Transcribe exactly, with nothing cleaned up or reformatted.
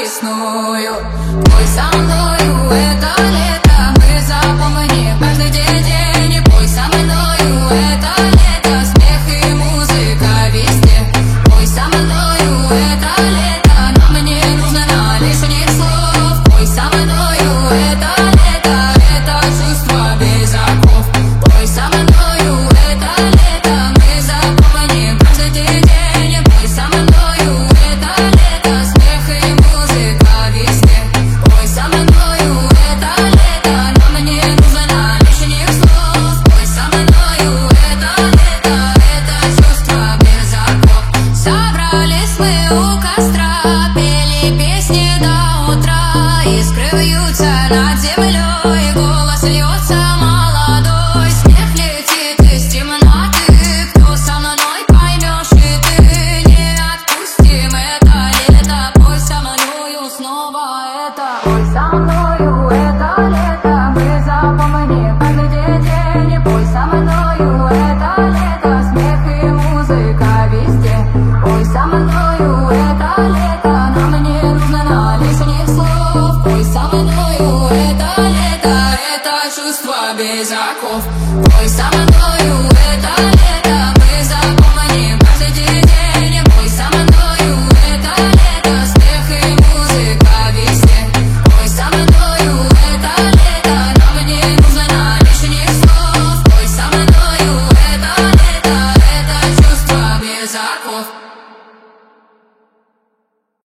весную. Пой со мною это лето, мы запомним каждый день, день. Пой со мною это лето, смех и музыка везде. Пой со мною это лето, нам не нужно лишних слов. Пой со мною это лето, это чувство без оков. Пой со мною это лето, мы запомним каждый день, день. Пой со мною это лето, смех и музыка везде. Пой со мною это лето, нам не нужно лишних слов. Пой со мною это лето, это чувство без оков. Собрались мы у